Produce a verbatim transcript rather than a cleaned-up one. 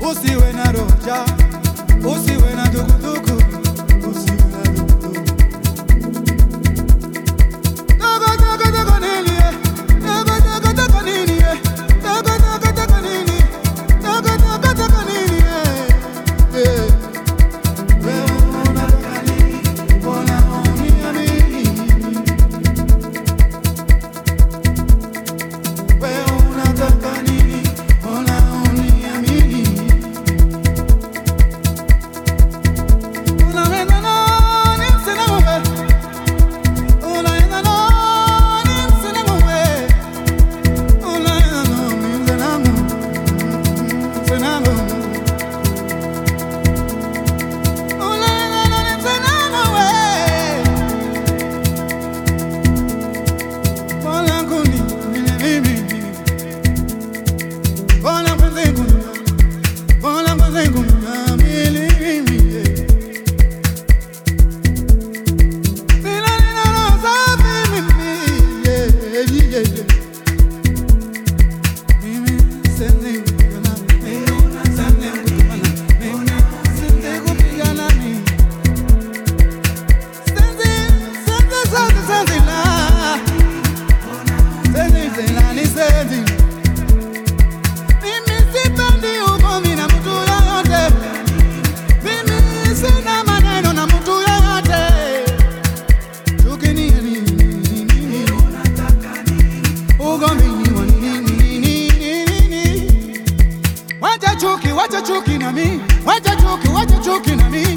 usiwe na roja, usiwe na dukuduku, usiwe na dukuduku. Dogo dogo dogo nini eh, dogo dogo dogo nini eh, dogo dogo dogo nini, dogo dogo dogo nini eh, eh. Wewe unataka nini? Mbona huniamini? Wewe unataka nini? Mbona huniamini? Unaenda nani msina ng'ombe? Unaenda nani msina ng'ombe? Unaenda nani msina ng'ombe? Msina ng'ombe. Unaenda nani msina ng'ombe? Mbona kuni mimi? Mbona mpenzi kuni? Mbona mpenzi kuni? Wacha chuki, wacha chuki na mimi, wacha chuki, wacha chuki na mimi.